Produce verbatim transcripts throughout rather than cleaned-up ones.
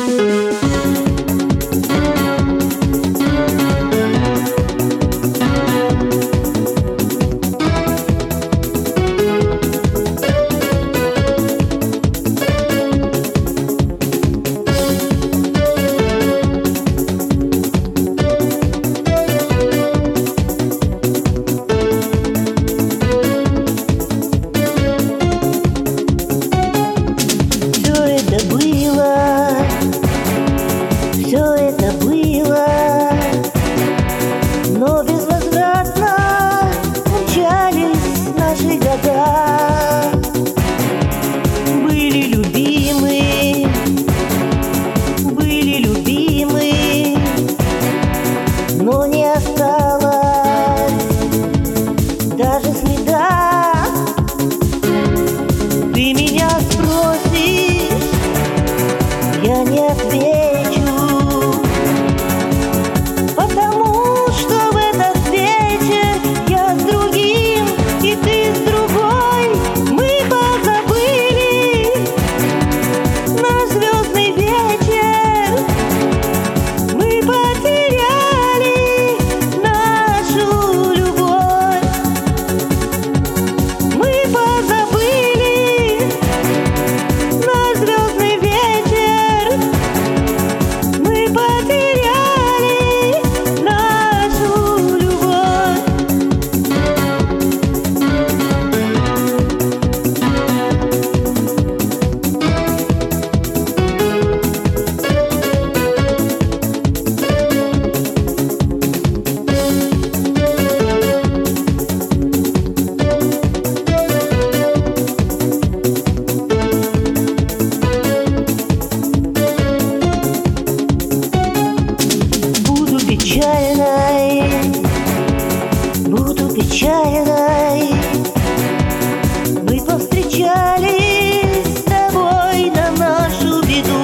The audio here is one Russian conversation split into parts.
Все это было, но безвозвратно умчались наши года. Были любимы, были любимы, но не осталось даже следа. Ты меня спросишь, я не отвечу. Печальной, буду печальной. Мы повстречались с тобой на нашу беду.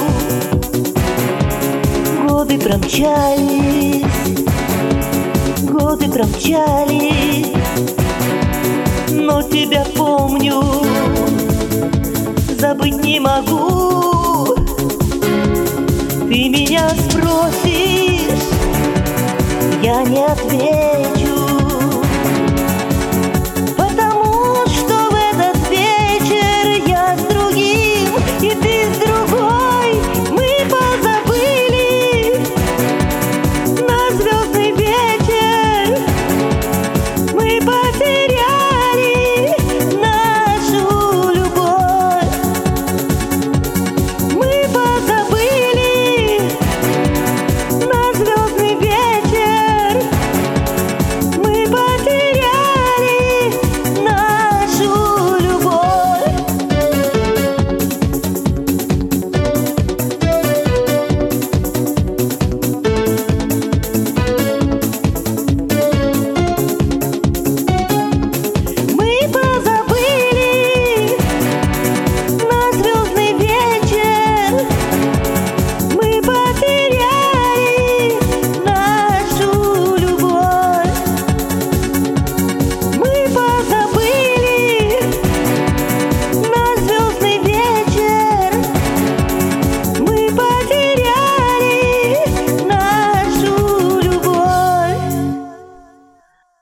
Годы промчались, годы промчались, но тебя помню, забыть не могу. Ты меня спросишь, я не отвечу.